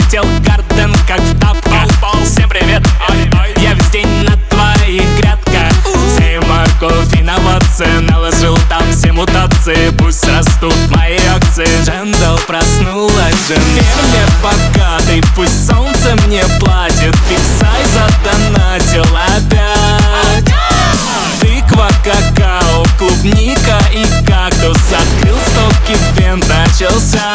Залетел в гарден, как в тапках. Всем привет, я весь день на твоих грядках. Сей морковь и новации, наложил там все мутации. Пусть растут мои акции. Джендал проснулась, ферме богатый. Пусть солнце мне платит, Фиксай задонатил опять. Тыква, какао, клубника и кактус. Открыл стоки, вент начался.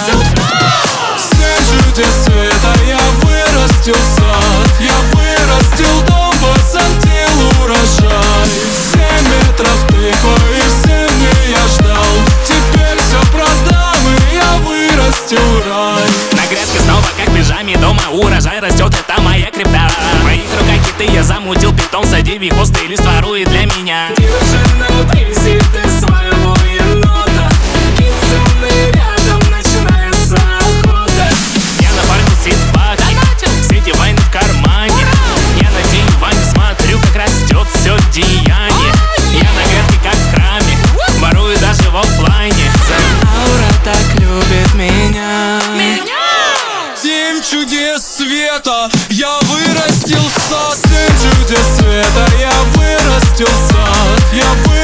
Все чудес света, я вырастил сад. Я вырастил дом, посадил урожай. 7 метров тыквы и 7 дней я ждал. Теперь все продам и я вырастил рай. На грядке снова как в пижаме, дома урожай растет, это моя крипта. В моих руках киты, я замутил питон. Сади хвост и лист ворует для меня. Девушка, привези ты своего енота. Кицуны рядом, начинается охота. Я нафармил сидбак, сети вайны в кармане. Я на день вань смотрю, как растет все деяние. Я на грядке как в храме, ворую даже в оффлайне. Аура так любит меня. 7 чудес света, я вырастил сад. 7 чудес света, я вырастил сад. Я